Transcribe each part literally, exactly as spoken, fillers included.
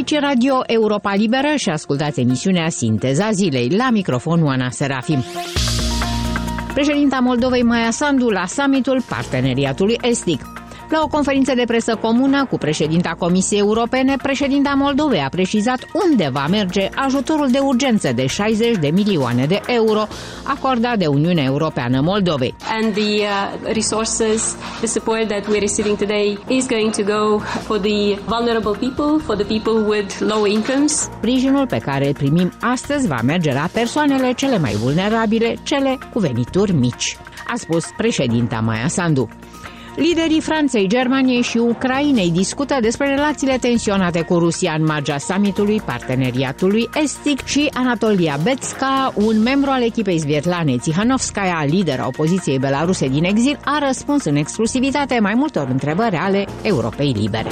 Aici Radio Europa Liberă și ascultați emisiunea Sinteza Zilei. La microfon Oana Serafim. Președinta Moldovei Maia Sandu la summitul Parteneriatului Estic. La o conferință de presă comună cu președinta Comisiei Europene, președinta Moldovei a precizat unde va merge ajutorul de urgență de șaizeci de milioane de euro acordat de Uniunea Europeană Moldovei. And the uh, resources, the support that we're receiving today is going to go for the vulnerable people, for the people with low incomes. Sprijinul pe care îl primim astăzi va merge la persoanele cele mai vulnerabile, cele cu venituri mici, a spus președinta Maia Sandu. Liderii Franței, Germaniei și Ucrainei discută despre relațiile tensionate cu Rusia în marja summitului Parteneriatului Estic și Anatolia Betska, un membru al echipei Sviatlanei Tsihanovskaya, lidera opoziției belaruse din exil, a răspuns în exclusivitate mai multor întrebări ale Europei Libere.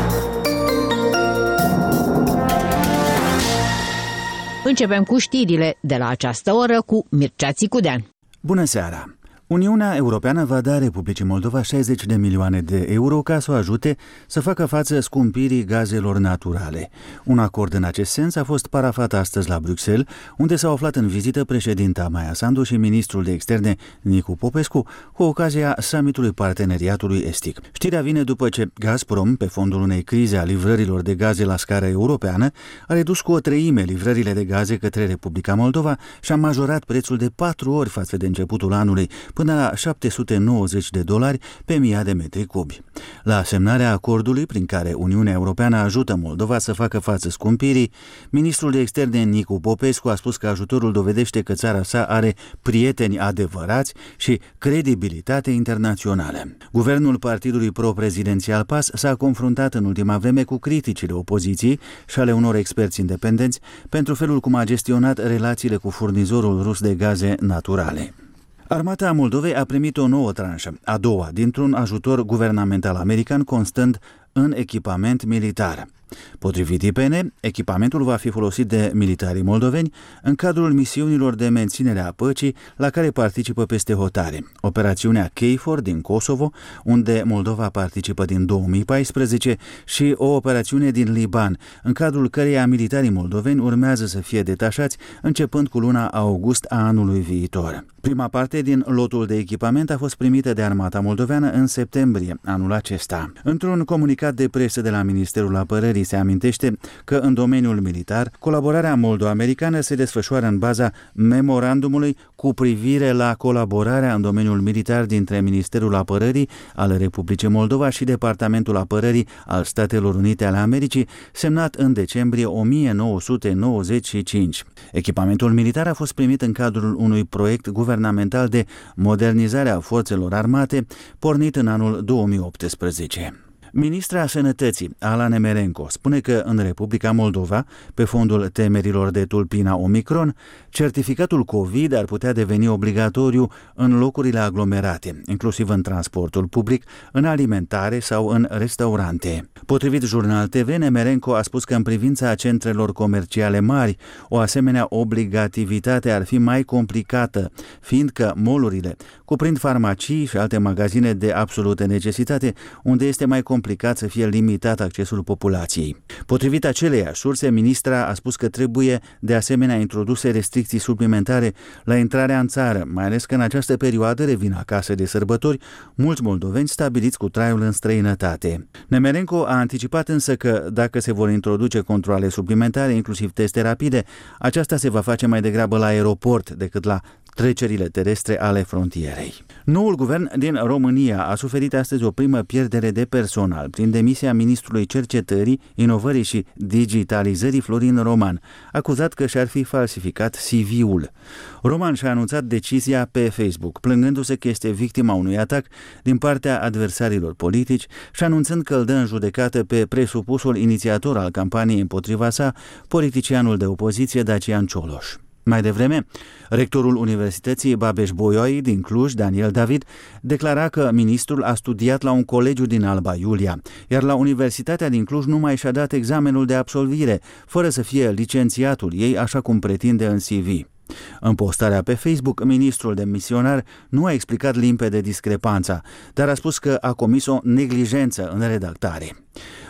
Începem cu știrile de la această oră cu Mircea Țicudean. Bună seara! Uniunea Europeană va da Republicii Moldova șaizeci de milioane de euro ca să o ajute să facă față scumpirii gazelor naturale. Un acord în acest sens a fost parafat astăzi la Bruxelles, unde s-au aflat în vizită președinta Maia Sandu și ministrul de externe Nicu Popescu cu ocazia summitului Parteneriatului Estic. Știrea vine după ce Gazprom, pe fondul unei crize a livrărilor de gaze la scară europeană, a redus cu o treime livrările de gaze către Republica Moldova și a majorat prețul de patru ori față de începutul anului, până la șapte sute nouăzeci de dolari pe mii de metri cubi. La semnarea acordului prin care Uniunea Europeană ajută Moldova să facă față scumpirii, ministrul de externe Nicu Popescu a spus că ajutorul dovedește că țara sa are prieteni adevărați și credibilitate internațională. Guvernul partidului pro-prezidențial P A S s-a confruntat în ultima vreme cu criticile opoziției și ale unor experți independenți pentru felul cum a gestionat relațiile cu furnizorul rus de gaze naturale. Armata Moldovei a primit o nouă tranșă, a doua, dintr-un ajutor guvernamental american constând în echipament militar. Potrivit I P N, echipamentul va fi folosit de militarii moldoveni în cadrul misiunilor de menținere a păcii la care participă peste hotare. Operațiunea KFOR din Kosovo, unde Moldova participă din două mii paisprezece, și o operațiune din Liban, în cadrul căreia militarii moldoveni urmează să fie detașați începând cu luna august a anului viitor. Prima parte din lotul de echipament a fost primită de armata moldoveană în septembrie anul acesta. Într-un comunicat de presă de la Ministerul Apărării se amintește că în domeniul militar, colaborarea moldo-americană se desfășoară în baza memorandumului cu privire la colaborarea în domeniul militar dintre Ministerul Apărării al Republicii Moldova și Departamentul Apărării al Statelor Unite ale Americii, semnat în decembrie o mie nouă sute nouăzeci și cinci. Echipamentul militar a fost primit în cadrul unui proiect guvernamental de modernizare a forțelor armate, pornit în anul două mii optsprezece. Ministra Sănătății, Ala Nemerenko, spune că în Republica Moldova, pe fondul temerilor de tulpina Omicron, certificatul COVID ar putea deveni obligatoriu în locurile aglomerate, inclusiv în transportul public, în alimentare sau în restaurante. Potrivit Jurnal T V, Nemerenko a spus că în privința centrelor comerciale mari, o asemenea obligativitate ar fi mai complicată, fiindcă mall-urile cuprind farmacii și alte magazine de absolută necesitate, unde este mai complicat să fie limitat accesul populației. Potrivit aceleiași surse, ministra a spus că trebuie de asemenea introduse restricții suplimentare la intrarea în țară, mai ales că în această perioadă revin acasă de sărbători mulți moldoveni stabiliți cu traiul în străinătate. Nemerenko a anticipat însă că dacă se vor introduce controale suplimentare, inclusiv teste rapide, aceasta se va face mai degrabă la aeroport decât la trecerile terestre ale frontierei. Noul guvern din România a suferit astăzi o primă pierdere de personal prin demisia ministrului Cercetării, Inovării și Digitalizării Florin Roman, acuzat că și-ar fi falsificat C V-ul. Roman și-a anunțat decizia pe Facebook, plângându-se că este victima unui atac din partea adversarilor politici și anunțând că îl dă în judecată pe presupusul inițiator al campaniei împotriva sa, politicianul de opoziție Dacian Cioloș. Mai devreme, rectorul Universității Babeș-Bolyai din Cluj, Daniel David, declara că ministrul a studiat la un colegiu din Alba Iulia, iar la Universitatea din Cluj nu mai și-a dat examenul de absolvire, fără să fie licențiatul ei, așa cum pretinde în C V. În postarea pe Facebook, ministrul demisionar nu a explicat limpede discrepanța, dar a spus că a comis o neglijență în redactare.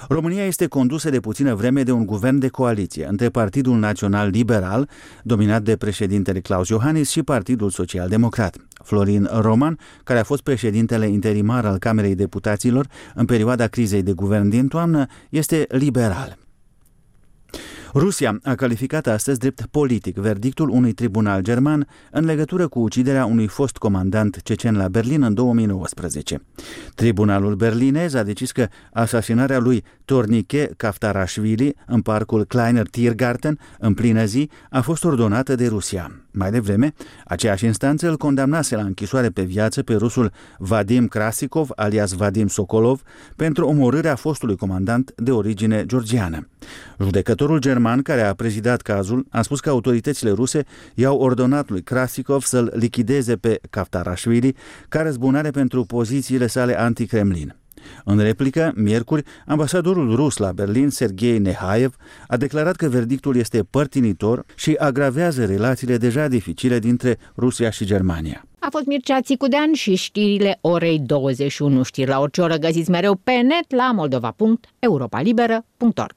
România este condusă de puțină vreme de un guvern de coaliție între Partidul Național Liberal, dominat de președintele Claus Iohannis, și Partidul Social Democrat. Florin Roman, care a fost președintele interimar al Camerei Deputaților în perioada crizei de guvern din toamnă, este liberal. Rusia a calificat astăzi drept politic verdictul unui tribunal german în legătură cu uciderea unui fost comandant cecen la Berlin în două mii nouăsprezece. Tribunalul berlinez a decis că asasinarea lui Tornike Kaftarashvili în parcul Kleiner Tiergarten în plină zi a fost ordonată de Rusia. Mai devreme, aceeași instanță îl condamnase la închisoare pe viață pe rusul Vadim Krasikov, alias Vadim Sokolov, pentru omorârea fostului comandant de origine georgiană. Judecătorul german care a prezidat cazul a spus că autoritățile ruse i-au ordonat lui Krasikov să-l lichideze pe Kaftarashvili ca răzbunare pentru pozițiile sale anti-Kremlin. În replică, miercuri, ambasadorul rus la Berlin, Sergei Nehaev, a declarat că verdictul este părtinitor și agravează relațiile deja dificile dintre Rusia și Germania. A fost Mircea Țicudean și știrile orei douăzeci și unu. Știri la orice oră găsiți mereu pe net la moldova punct europa liberă punct org.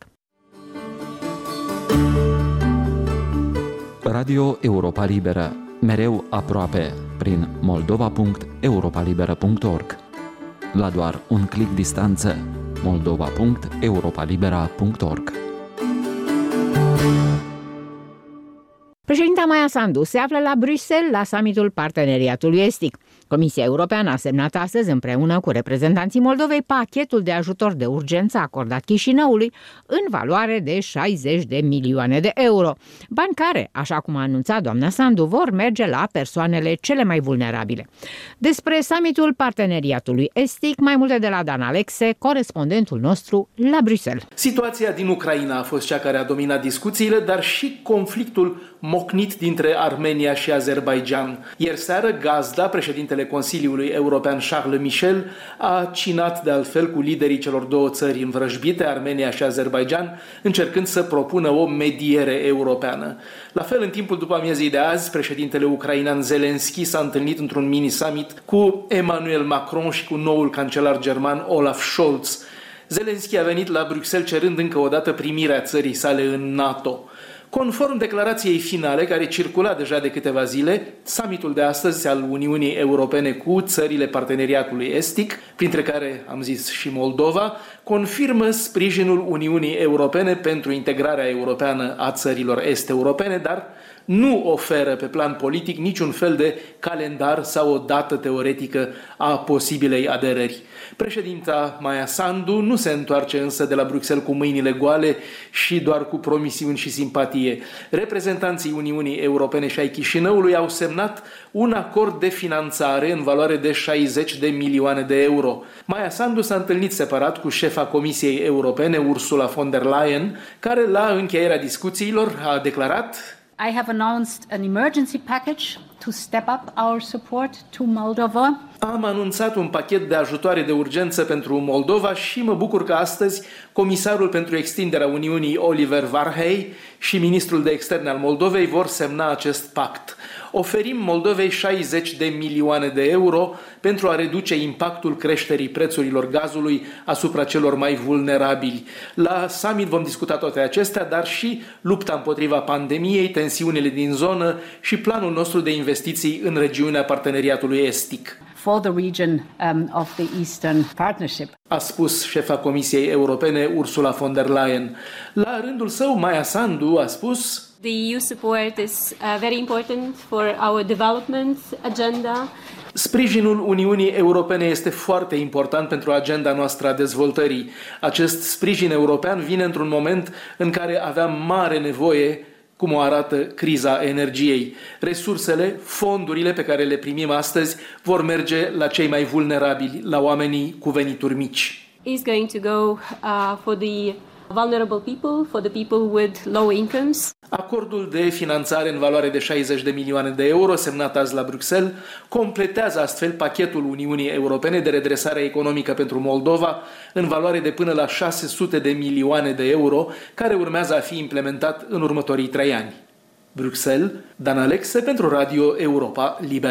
Radio Europa Liberă, mereu aproape, prin moldova punct europa liberă punct org. La doar un clic distanță, moldova punct europa libera punct org. Președinta Maia Sandu se află la Bruxelles la summitul Parteneriatului Estic. Comisia Europeană a semnat astăzi împreună cu reprezentanții Moldovei pachetul de ajutor de urgență acordat Chișinăului în valoare de șaizeci de milioane de euro. Bani care, așa cum a anunțat doamna Sandu, vor merge la persoanele cele mai vulnerabile. Despre summitul Parteneriatului Estic, mai multe de la Dan Alexe, corespondentul nostru la Bruxelles. Situația din Ucraina a fost cea care a dominat discuțiile, dar și conflictul mocnit dintre Armenia și Azerbaidjan. Ieri seară, gazda, președintele Consiliului European Charles Michel, a cinat de altfel cu liderii celor două țări învrăjbite, Armenia și Azerbaidjan, încercând să propună o mediere europeană. La fel, în timpul după amiezii de azi, președintele ucrainean Zelensky s-a întâlnit într-un mini-summit cu Emmanuel Macron și cu noul cancelar german Olaf Scholz. Zelensky a venit la Bruxelles cerând încă o dată primirea țării sale în NATO. Conform declarației finale, care circula deja de câteva zile, summitul de astăzi al Uniunii Europene cu țările Parteneriatului Estic, printre care am zis și Moldova, confirmă sprijinul Uniunii Europene pentru integrarea europeană a țărilor est-europene, dar nu oferă pe plan politic niciun fel de calendar sau o dată teoretică a posibilei aderări. Președinta Maia Sandu nu se întoarce însă de la Bruxelles cu mâinile goale și doar cu promisiuni și simpatie. Reprezentanții Uniunii Europene și ai Chișinăului au semnat un acord de finanțare în valoare de șaizeci de milioane de euro. Maia Sandu s-a întâlnit separat cu șefa Comisiei Europene, Ursula von der Leyen, care la încheierea discuțiilor a declarat: I have announced an emergency package to step up our support to Moldova. Am anunțat un pachet de ajutoare de urgență pentru Moldova și mă bucur că astăzi comisarul pentru extinderea Uniunii Oliver Varhey și ministrul de externe al Moldovei vor semna acest pact. Oferim Moldovei șaizeci de milioane de euro pentru a reduce impactul creșterii prețurilor gazului asupra celor mai vulnerabili. La summit vom discuta toate acestea, dar și lupta împotriva pandemiei, tensiunile din zonă și planul nostru de investiții în regiunea Parteneriatului Estic. For the region um, of the Eastern Partnership. A spus șefa Comisiei Europene Ursula von der Leyen. La rândul său, Maia Sandu a spus: The E U support is uh, very important for our development agenda. Sprijinul Uniunii Europene este foarte important pentru agenda noastră a dezvoltării. Acest sprijin european vine într-un moment în care aveam mare nevoie, cum o arată criza energiei. Resursele, fondurile pe care le primim astăzi vor merge la cei mai vulnerabili, la oamenii cu venituri mici. Is going to go uh, for the vulnerable people, for the people with low incomes. Acordul de finanțare în valoare de șaizeci de milioane de euro, semnat azi la Bruxelles, completează astfel pachetul Uniunii Europene de redresare economică pentru Moldova în valoare de până la șase sute de milioane de euro, care urmează a fi implementat în următorii trei ani. Bruxelles, Dan Alexe pentru Radio Europa Liberă.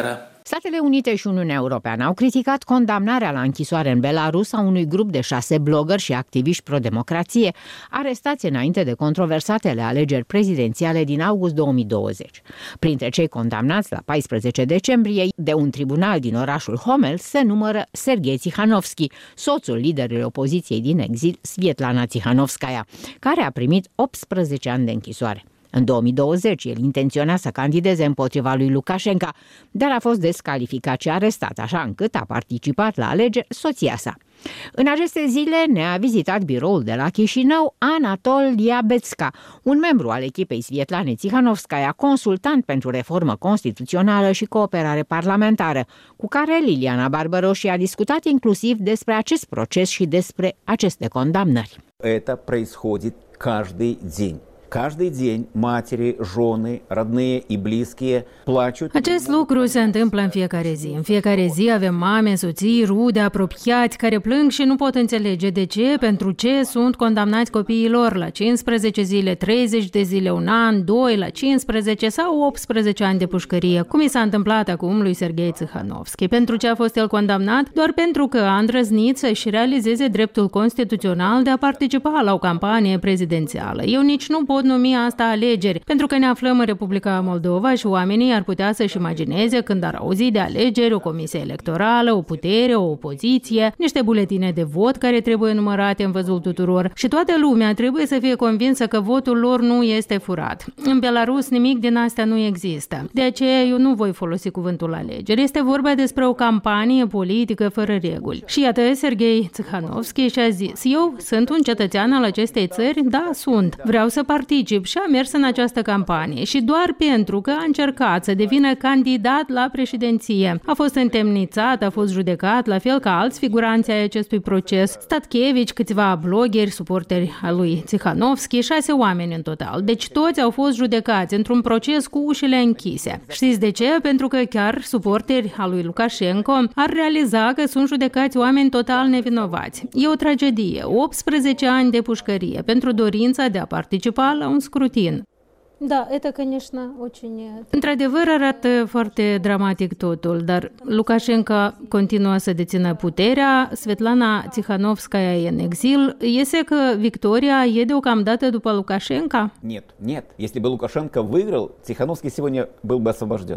Statele Unite și Uniunea Europeană au criticat condamnarea la închisoare în Belarus a unui grup de șase blogări și activiști pro-democrație, arestați înainte de controversatele alegeri prezidențiale din august două mii douăzeci. Printre cei condamnați la paisprezece decembrie de un tribunal din orașul Homel se numără Serghei Tsihanovski, soțul liderului opoziției din exil, Svetlana Tsihanovskaya, care a primit optsprezece ani de închisoare. În două mii douăzeci, el intenționa să candideze împotriva lui Lukashenko, dar a fost descalificat și arestat, așa încât a participat la alegeri soția sa. În aceste zile ne-a vizitat biroul de la Chișinău Anatol Liabetska, un membru al echipei Svetlanei Tsihanovskaya, consultant pentru reformă constituțională și cooperare parlamentară, cu care Liliana Barbaroși a discutat inclusiv despre acest proces și despre aceste condamnări. Это происходит каждый день. Каждый день матери, жены, родные и близкие плачут. Acest lucru se întâmplă în fiecare zi. În fiecare zi avem mame, soții, rude, apropiați care plâng și nu pot înțelege de ce, pentru ce sunt condamnați copiii lor la cincisprezece zile, treizeci de zile, un an, doi, la cincisprezece sau optsprezece ani de pușcărie, cum i s-a întâmplat acum lui Serghei Tsihanovski. Pentru ce a fost el condamnat? Doar pentru că a îndrăznit să-și realizeze dreptul constituțional de a participa la o campanie prezidențială. Eu nici nu pot numi asta alegeri, pentru că ne aflăm în Republica Moldova și oamenii ar putea să-și imagineze când ar auzi de alegeri o comisie electorală, o putere, o opoziție, niște buletine de vot care trebuie numărate în văzul tuturor și toată lumea trebuie să fie convinsă că votul lor nu este furat. În Belarus nimic din astea nu există. De aceea eu nu voi folosi cuvântul alegeri. Este vorba despre o campanie politică fără reguli. Și iată, Serghei Tsihanovski și-a zis: eu sunt un cetățean al acestei țări? Da, sunt. Vreau să particip și a mers în această campanie și doar pentru că a încercat să devină candidat la președinție. A fost întemnițat, a fost judecat, la fel ca alți figuranți ai acestui proces. Statkevici, câțiva blogeri, suporteri al lui Tsihanovski, șase oameni în total. Deci toți au fost judecați într-un proces cu ușile închise. Știți de ce? Pentru că chiar suporteri al lui Lukashenko ar realiza că sunt judecați oameni total nevinovați. E o tragedie. optsprezece ani de pușcărie pentru dorința de a participa la un scrutin. Da, это, конечно, очень... Într-adevăr arată foarte dramatic totul, dar Lukashenko continuă să dețină puterea, Svetlana Tsihanovskaya e în exil. Iese că victoria e deocamdată după Lukashenko? Нет, нет. Если бы Лукашенко выиграл, Тихановский сегодня был бы освобожден.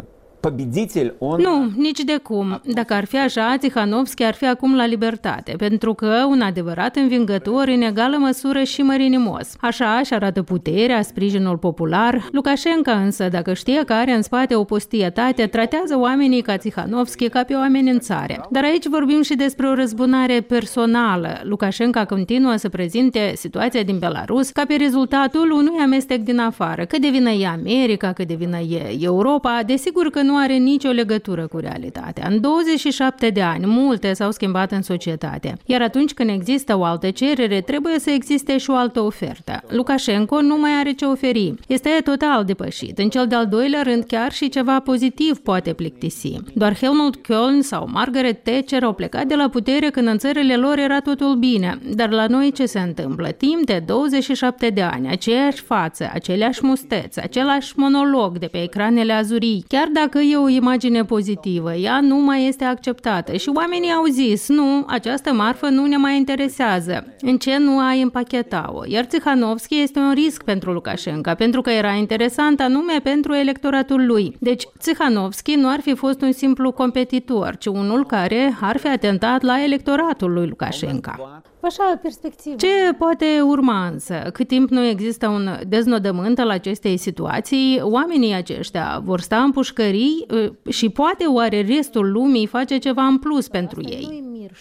Nu, nici de cum. Dacă ar fi așa, Tsihanovski ar fi acum la libertate, pentru că un adevărat învingător în egală măsură și mărinimos. Așa și arată puterea, sprijinul popular. Lukashenko însă, dacă știe că are în spate o postietate, tratează oamenii ca Tsihanovski ca pe o amenințare. Dar aici vorbim și despre o răzbunare personală. Lukashenko continuă să prezinte situația din Belarus ca pe rezultatul unui amestec din afară. Că de vină e America, că de vină e Europa, desigur că nu are nicio legătură cu realitatea. În douăzeci și șapte de ani, multe s-au schimbat în societate. Iar atunci când există o altă cerere, trebuie să existe și o altă ofertă. Lukashenko nu mai are ce oferi. Este total depășit. În cel de-al doilea rând, chiar și ceva pozitiv poate plictisi. Doar Helmut Kohl sau Margaret Thatcher au plecat de la putere când în țările lor era totul bine. Dar la noi ce se întâmplă? Timp de douăzeci și șapte de ani, aceeași față, aceleași musteți, același monolog de pe ecranele azurii. Chiar dacă e o imagine pozitivă, ea nu mai este acceptată și oamenii au zis, nu, această marfă nu ne mai interesează. În ce nu ai împacheta-o? Iar Tsihanovski este un risc pentru Lukashenko, pentru că era interesant anume pentru electoratul lui. Deci Tsihanovski nu ar fi fost un simplu competitor, ci unul care ar fi atentat la electoratul lui Lukashenko. Ce poate urma însă? Cât timp nu există un deznodământ al acestei situații, oamenii aceștia vor sta în pușcării și poate oare restul lumii face ceva în plus pentru ei?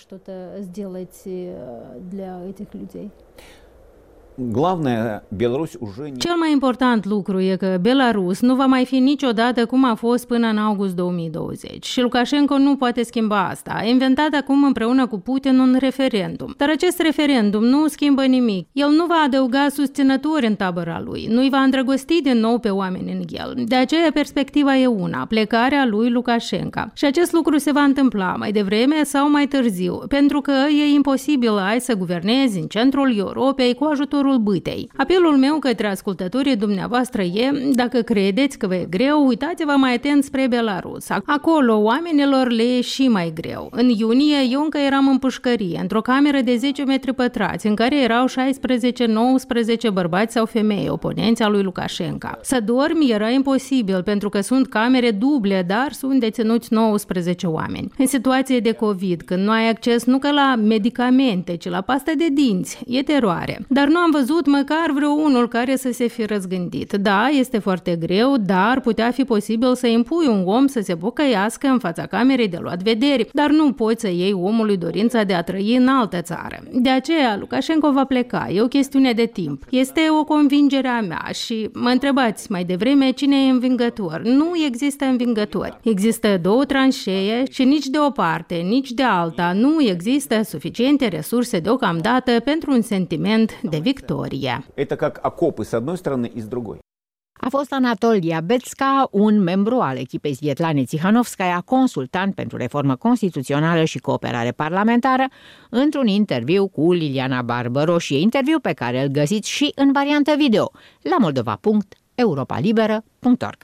Cel mai important lucru e că Belarus nu va mai fi niciodată cum a fost până în august două mii douăzeci și Lukashenko nu poate schimba asta. A inventat acum împreună cu Putin un referendum. Dar acest referendum nu schimbă nimic. El nu va adăuga susținători în tabăra lui, nu îi va îndrăgosti din nou pe oameni în el. De aceea perspectiva e una, plecarea lui Lukashenko. Și acest lucru se va întâmpla mai devreme sau mai târziu, pentru că e imposibil ai să guvernezi în centrul Europei cu ajutorul ajutorul bâtei. Apelul meu către ascultătorii dumneavoastră e, dacă credeți că vă e greu, uitați-vă mai atent spre Belarus. Acolo oamenilor le e și mai greu. În iunie eu încă eram în pușcărie, într-o cameră de zece metri pătrați, în care erau șaisprezece nouăsprezece bărbați sau femei, oponenți al lui Lukashenko. Să dormi era imposibil, pentru că sunt camere duble, dar sunt deținuți nouăsprezece oameni. În situație de COVID, când nu ai acces nu că la medicamente, ci la pastă de dinți, e teroare. Dar nu am văzut măcar vreo unul care să se fi răzgândit. Da, este foarte greu, dar putea fi posibil să impui un om să se pocăiască în fața camerei de luat vederi, dar nu poți să iei omului dorința de a trăi în altă țară. De aceea, Lukashenko va pleca. E o chestiune de timp. Este o convingere a mea și mă întrebați mai devreme cine e învingător. Nu există învingători. Există două tranșee și nici de o parte, nici de alta nu există suficiente resurse deocamdată pentru un sentiment de victorie. Это как окопы с одной стороны и с другой. A fost Anatolia Betska, un membru al echipei Svietlane Tsihanovskaya, consultant pentru reformă constituțională și cooperare parlamentară, într-un interviu cu Liliana Barbăroșie, interviu pe care îl găsiți și în variantă video la moldova punct europa liberă punct org.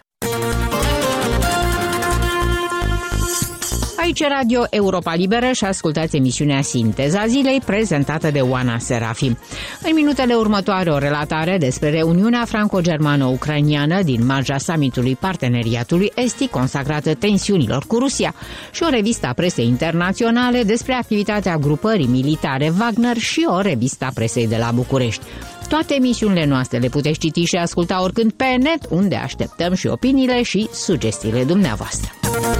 Aici Radio Europa Liberă și ascultați emisiunea Sinteza Zilei, prezentată de Oana Serafim. În minutele următoare o relatare despre reuniunea franco-germano-ucrainiană din marja summitului Parteneriatului Estic consacrată tensiunilor cu Rusia și o revistă a presei internaționale despre activitatea grupării militare Wagner și o revistă a presei de la București. Toate emisiunile noastre le puteți citi și asculta oricând pe net, unde așteptăm și opiniile și sugestiile dumneavoastră.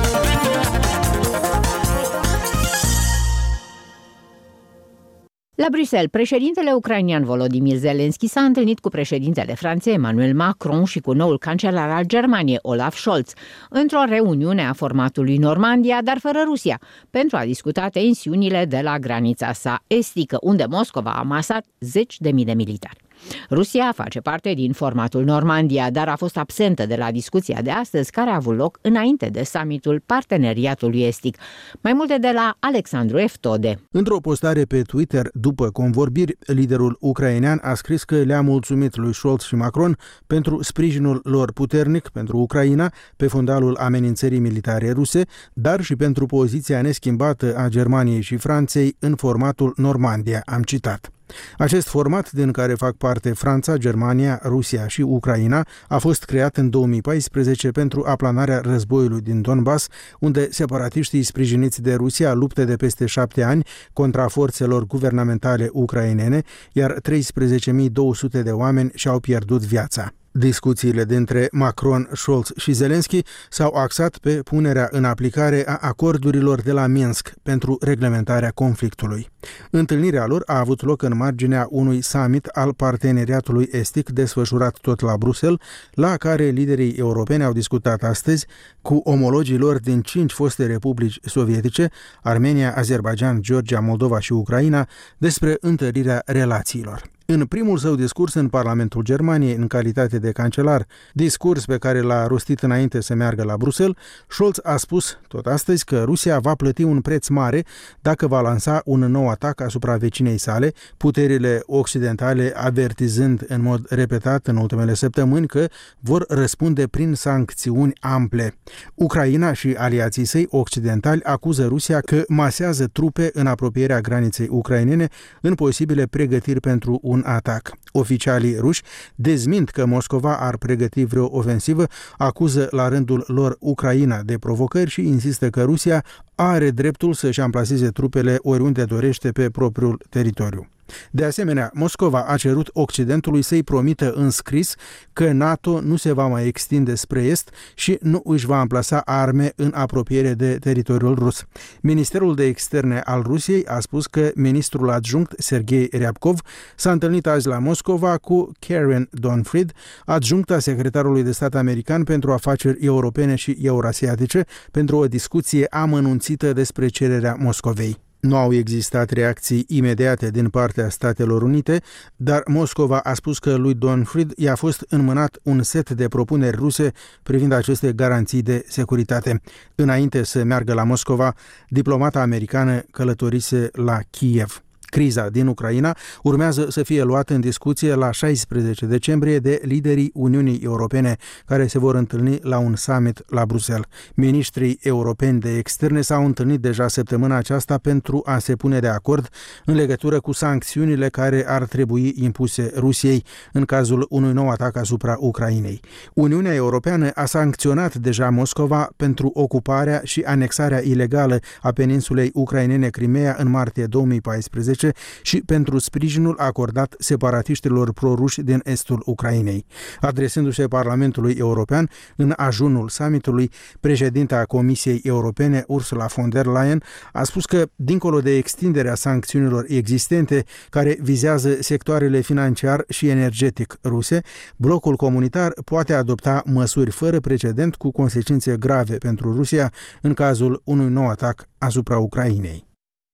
La Bruxelles, președintele ucrainian Volodymyr Zelensky s-a întâlnit cu președintele Franței Emmanuel Macron și cu noul cancelar al Germaniei Olaf Scholz într-o reuniune a formatului Normandia, dar fără Rusia, pentru a discuta tensiunile de la granița sa estică, unde Moscova a amasat zeci de mii de militari. Rusia face parte din formatul Normandia, dar a fost absentă de la discuția de astăzi, care a avut loc înainte de summitul Parteneriatului Estic. Mai multe de la Alexandru Eftode. Într-o postare pe Twitter, după convorbiri, liderul ucrainean a scris că le-a mulțumit lui Scholz și Macron pentru sprijinul lor puternic pentru Ucraina pe fundalul amenințării militare ruse, dar și pentru poziția neschimbată a Germaniei și Franței în formatul Normandia, am citat. Acest format, din care fac parte Franța, Germania, Rusia și Ucraina, a fost creat în două mii paisprezece pentru aplanarea războiului din Donbass, unde separatiștii sprijiniți de Rusia luptă de peste șapte ani contra forțelor guvernamentale ucrainene, iar treisprezece mii două sute de oameni și-au pierdut viața. Discuțiile dintre Macron, Scholz și Zelensky s-au axat pe punerea în aplicare a acordurilor de la Minsk pentru reglementarea conflictului. Întâlnirea lor a avut loc în marginea unui summit al Parteneriatului Estic desfășurat tot la Bruxelles, la care liderii europeni au discutat astăzi cu omologii lor din cinci foste republici sovietice, Armenia, Azerbaijan, Georgia, Moldova și Ucraina, despre întărirea relațiilor. În primul său discurs în Parlamentul Germaniei, în calitate de cancelar, discurs pe care l-a rostit înainte să meargă la Bruxelles, Scholz a spus tot astăzi că Rusia va plăti un preț mare dacă va lansa un nou atac asupra vecinei sale, puterile occidentale avertizând în mod repetat în ultimele săptămâni că vor răspunde prin sancțiuni ample. Ucraina și aliații săi occidentali acuză Rusia că masează trupe în apropierea graniței ucrainene în posibile pregătiri pentru un atac. Oficialii ruși dezmint că Moscova ar pregăti vreo ofensivă, acuză la rândul lor Ucraina de provocări și insistă că Rusia are dreptul să-și amplaseze trupele oriunde dorește pe propriul teritoriu. De asemenea, Moscova a cerut Occidentului să-i promită în scris că NATO nu se va mai extinde spre est și nu își va amplasa arme în apropiere de teritoriul rus. Ministerul de Externe al Rusiei a spus că ministrul adjunct Sergei Ryabkov s-a întâlnit azi la Moscova cu Karen Donfried, adjuncta secretarului de stat american pentru afaceri europene și eurasiatice, pentru o discuție amănunțită despre cererea Moscovei. Nu au existat reacții imediate din partea Statelor Unite, dar Moscova a spus că lui Donfried i-a fost înmânat un set de propuneri ruse privind aceste garanții de securitate. Înainte să meargă la Moscova, diplomata americană călătorise la Kiev. Criza din Ucraina urmează să fie luată în discuție la șaisprezece decembrie de liderii Uniunii Europene, care se vor întâlni la un summit la Bruxelles. Ministrii europeni de externe s-au întâlnit deja săptămâna aceasta pentru a se pune de acord în legătură cu sancțiunile care ar trebui impuse Rusiei în cazul unui nou atac asupra Ucrainei. Uniunea Europeană a sancționat deja Moscova pentru ocuparea și anexarea ilegală a peninsulei ucrainene Crimea în martie două mii paisprezece și pentru sprijinul acordat separatiștilor proruși din estul Ucrainei. Adresându-se Parlamentului European în ajunul summitului, președinta Comisiei Europene, Ursula von der Leyen, a spus că, dincolo de extinderea sancțiunilor existente care vizează sectoarele financiar și energetic ruse, blocul comunitar poate adopta măsuri fără precedent cu consecințe grave pentru Rusia în cazul unui nou atac asupra Ucrainei.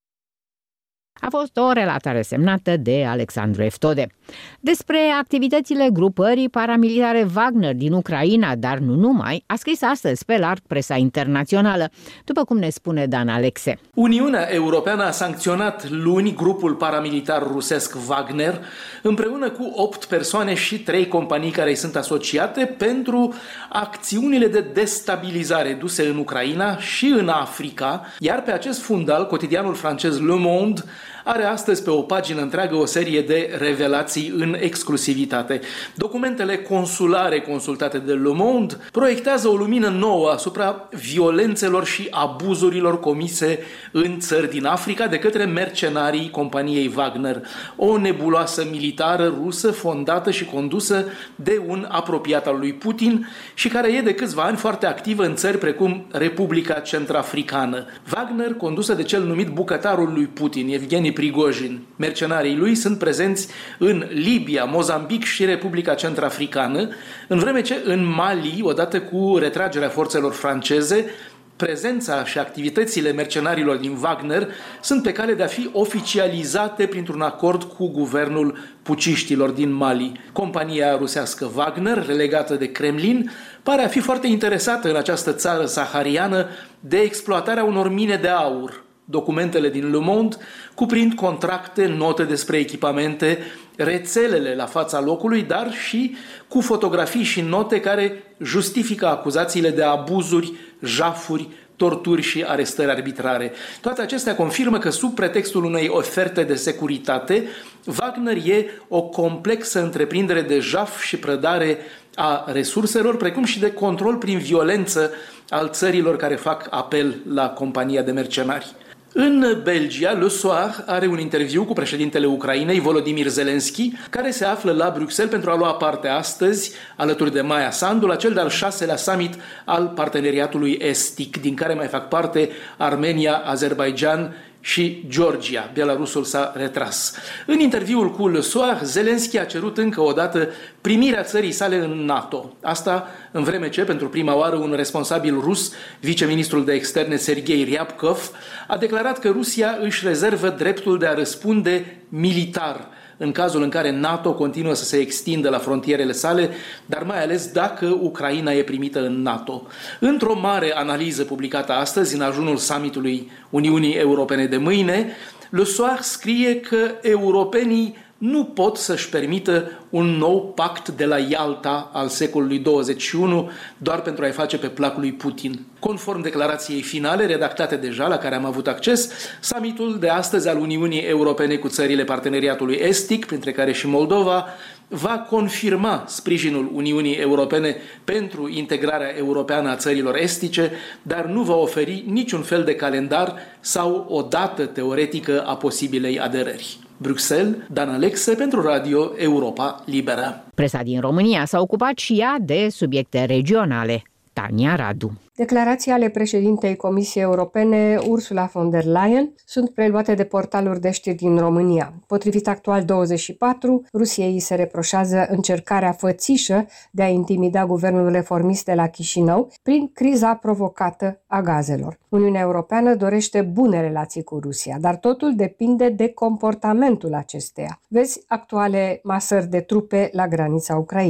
A fost o relatare semnată de Alexandru Eftode. Despre activitățile grupării paramilitare Wagner din Ucraina, dar nu numai, a scris astăzi pe larg presa internațională, după cum ne spune Dan Alexe. Uniunea Europeană a sancționat luni grupul paramilitar rusesc Wagner, împreună cu opt persoane și trei companii care îi sunt asociate, pentru acțiunile de destabilizare duse în Ucraina și în Africa, iar pe acest fundal, cotidianul francez Le Monde are astăzi pe o pagină întreagă o serie de revelații în exclusivitate. Documentele consulare consultate de Le Monde proiectează o lumină nouă asupra violențelor și abuzurilor comise în țări din Africa de către mercenarii companiei Wagner, o nebuloasă militară rusă fondată și condusă de un apropiat al lui Putin și care e de câțiva ani foarte activă în țări precum Republica Centrafricană. Wagner, condusă de cel numit bucătarul lui Putin, Evgeni Prigojin. Mercenarii lui sunt prezenți în Libia, Mozambic și Republica Centrafricană, în vreme ce în Mali, odată cu retragerea forțelor franceze, prezența și activitățile mercenarilor din Wagner sunt pe cale de a fi oficializate printr-un acord cu guvernul puciștilor din Mali. Compania rusească Wagner, relegată de Kremlin, pare a fi foarte interesată în această țară sahariană de exploatarea unor mine de aur. Documentele din Le Monde cuprind contracte, note despre echipamente, rețelele la fața locului, dar și cu fotografii și note care justifică acuzațiile de abuzuri, jafuri, torturi și arestări arbitrare. Toate acestea confirmă că sub pretextul unei oferte de securitate, Wagner e o complexă întreprindere de jaf și prădare a resurselor, precum și de control prin violență al țărilor care fac apel la compania de mercenari. În Belgia, Le Soir are un interviu cu președintele Ucrainei, Volodymyr Zelensky, care se află la Bruxelles pentru a lua parte astăzi, alături de Maia Sandu, la cel de-al șaselea summit al parteneriatului estic, din care mai fac parte Armenia, Azerbaijan și Georgia. Belarusul s-a retras. În interviul cu Le Soir, Zelensky a cerut încă o dată primirea țării sale în NATO. Asta în vreme ce, pentru prima oară, un responsabil rus, viceministrul de externe Sergei Ryabkov, a declarat că Rusia își rezervă dreptul de a răspunde militar în cazul în care NATO continuă să se extindă la frontierele sale, dar mai ales dacă Ucraina e primită în NATO. Într-o mare analiză publicată astăzi, în ajunul summitului Uniunii Europene de mâine, Le Soir scrie că europenii nu pot să-și permită un nou pact de la Ialta al secolului douăzeci și unu doar pentru a-i face pe plac lui Putin. Conform declarației finale, redactate deja, la care am avut acces, summitul de astăzi al Uniunii Europene cu țările parteneriatului estic, printre care și Moldova, va confirma sprijinul Uniunii Europene pentru integrarea europeană a țărilor estice, dar nu va oferi niciun fel de calendar sau o dată teoretică a posibilei aderări. Bruxelles, Dan Alexe pentru Radio Europa Liberă. Presa din România s-a ocupat și ea de subiecte regionale. Tania Radu. Declarații ale președintei Comisiei Europene, Ursula von der Leyen, sunt preluate de portaluri de știri din România. Potrivit Actual douăzeci și patru, Rusiei îi se reproșează încercarea fățișă de a intimida guvernul reformist de la Chișinău prin criza provocată a gazelor. Uniunea Europeană dorește bune relații cu Rusia, dar totul depinde de comportamentul acesteia. Vezi actuale masări de trupe la granița Ucrainei.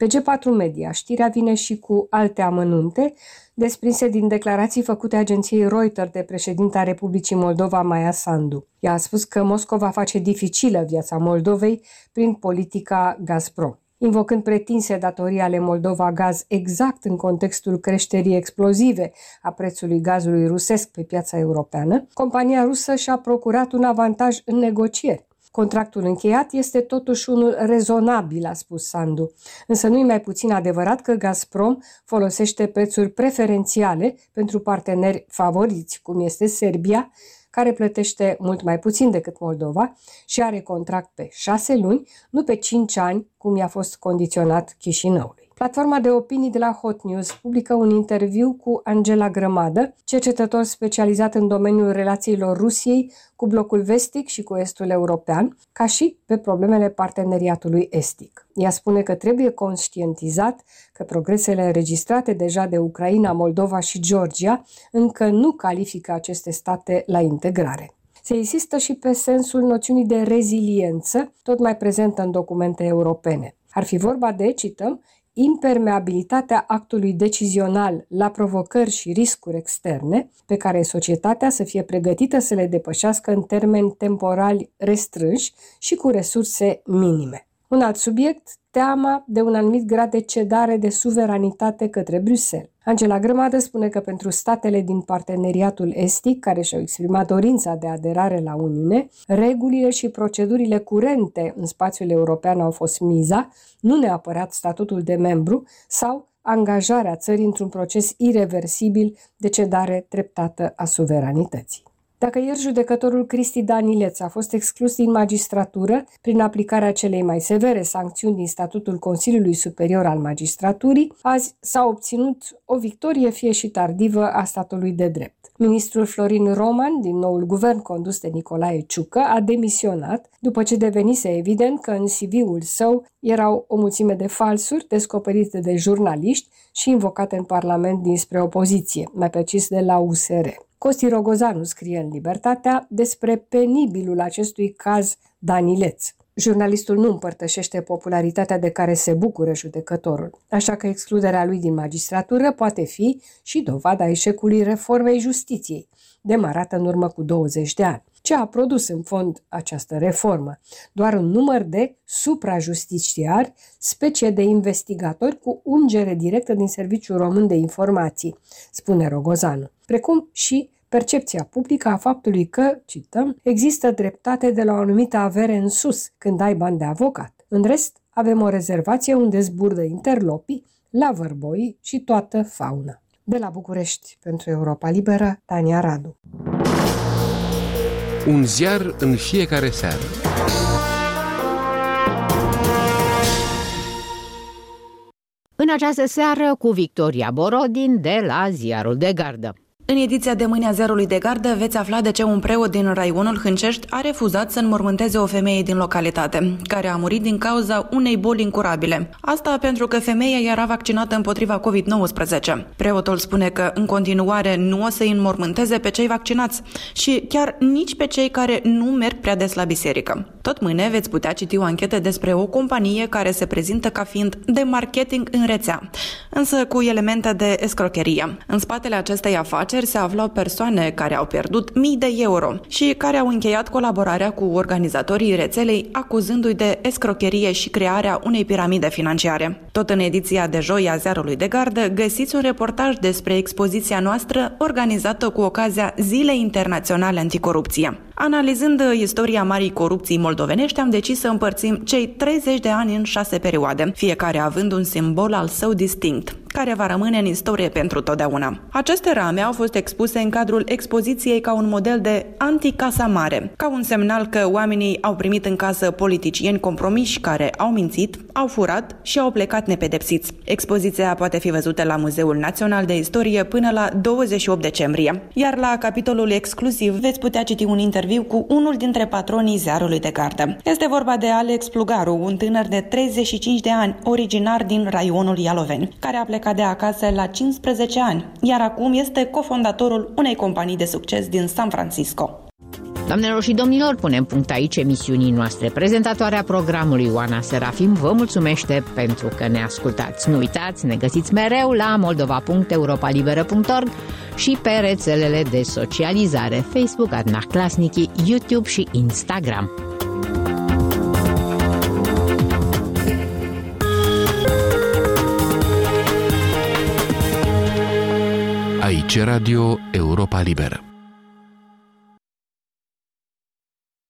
Pe G patru Media, știrea vine și cu alte amănunte, desprinse din declarații făcute agenției Reuters de președinta Republicii Moldova, Maia Sandu. Ea a spus că Moscova face dificilă viața Moldovei prin politica Gazprom. Invocând pretinse datorii ale Moldova Gaz exact în contextul creșterii explozive a prețului gazului rusesc pe piața europeană, compania rusă și-a procurat un avantaj în negocieri. Contractul încheiat este totuși unul rezonabil, a spus Sandu, însă nu-i mai puțin adevărat că Gazprom folosește prețuri preferențiale pentru parteneri favoriți, cum este Serbia, care plătește mult mai puțin decât Moldova și are contract pe șase luni, nu pe cinci ani, cum i-a fost condiționat Chișinăului. Platforma de opinii de la Hot News publică un interviu cu Angela Grămadă, cercetător specializat în domeniul relațiilor Rusiei cu blocul vestic și cu estul european, ca și pe problemele parteneriatului estic. Ea spune că trebuie conștientizat că progresele înregistrate deja de Ucraina, Moldova și Georgia încă nu califică aceste state la integrare. Se insistă și pe sensul noțiunii de reziliență, tot mai prezentă în documente europene. Ar fi vorba de, cităm, impermeabilitatea actului decizional la provocări și riscuri externe, pe care societatea să fie pregătită să le depășească în termeni temporali restrânși și cu resurse minime. Un alt subiect, teama de un anumit grad de cedare de suveranitate către Bruxelles. Angela Grămadă spune că pentru statele din parteneriatul estic, care și-au exprimat dorința de aderare la Uniune, regulile și procedurile curente în spațiul european au fost miza, nu neapărat statutul de membru sau angajarea țării într-un proces ireversibil de cedare treptată a suveranității. Dacă ieri judecătorul Cristi Danileț a fost exclus din magistratură prin aplicarea celei mai severe sancțiuni din statutul Consiliului Superior al Magistraturii, azi s-a obținut o victorie, fie și tardivă, a statului de drept. Ministrul Florin Roman, din noul guvern condus de Nicolae Ciucă, a demisionat după ce devenise evident că în C V-ul său erau o mulțime de falsuri descoperite de jurnaliști și invocate în Parlament dinspre opoziție, mai precis de la U S R. Costi Rogozanu scrie în Libertatea despre penibilul acestui caz Danileț. Jurnalistul nu împărtășește popularitatea de care se bucură judecătorul, așa că excluderea lui din magistratură poate fi și dovada eșecului reformei justiției, demarată în urmă cu douăzeci de ani. Ce a produs în fond această reformă? Doar un număr de suprajusticiari, specie de investigatori cu ungere directă din Serviciul Român de Informații, spune Rogozanu, precum și percepția publică a faptului că, cităm, există dreptate de la o anumită avere în sus când ai bani de avocat. În rest, avem o rezervație unde zburdă interlopii, la vărboi și toată fauna. De la București, pentru Europa Liberă, Tania Radu. Un ziar în fiecare seară. În această seară cu Victoria Borodin de la Ziarul de Gardă. În ediția de mâine a Ziarului de Gardă veți afla de ce un preot din raionul Hâncești a refuzat să înmormânteze o femeie din localitate, care a murit din cauza unei boli incurabile. Asta pentru că femeia era vaccinată împotriva covid nouăsprezece. Preotul spune că în continuare nu o să îi înmormânteze pe cei vaccinați și chiar nici pe cei care nu merg prea des la biserică. Tot mâine veți putea citi o anchetă despre o companie care se prezintă ca fiind de marketing în rețea, însă cu elemente de escrocherie. În spatele acestei afaceri se aflau persoane care au pierdut mii de euro și care au încheiat colaborarea cu organizatorii rețelei, acuzându-i de escrocherie și crearea unei piramide financiare. Tot în ediția de joi a Ziarului de Gardă găsiți un reportaj despre expoziția noastră organizată cu ocazia Zilei Internaționale Anticorupție. Analizând istoria marii corupții moldovenești, am decis să împărțim cei treizeci de ani în șase perioade, fiecare având un simbol al său distinct, care va rămâne în istorie pentru totdeauna. Aceste rame au fost expuse în cadrul expoziției ca un model de anti-casa mare, ca un semnal că oamenii au primit în casă politicieni compromiși care au mințit, au furat și au plecat nepedepsiți. Expoziția poate fi văzută la Muzeul Național de Istorie până la douăzeci și opt decembrie. Iar la capitolul exclusiv veți putea citi un interviu cu unul dintre patronii Ziarului de Gardă. Este vorba de Alex Plugaru, un tânăr de treizeci și cinci de ani, originar din raionul Ialoveni, care a plecat de acasă la cincisprezece ani, iar acum este cofondatorul unei companii de succes din San Francisco. Doamnelor și domnilor, punem punct aici emisiunii noastre. Prezentatoarea programului Oana Serafim vă mulțumește pentru că ne ascultați. Nu uitați, ne găsiți mereu la moldova punct europa liberă punct org și pe rețelele de socializare Facebook, Adna Clasnici, YouTube și Instagram. Aici Radio Europa Liberă.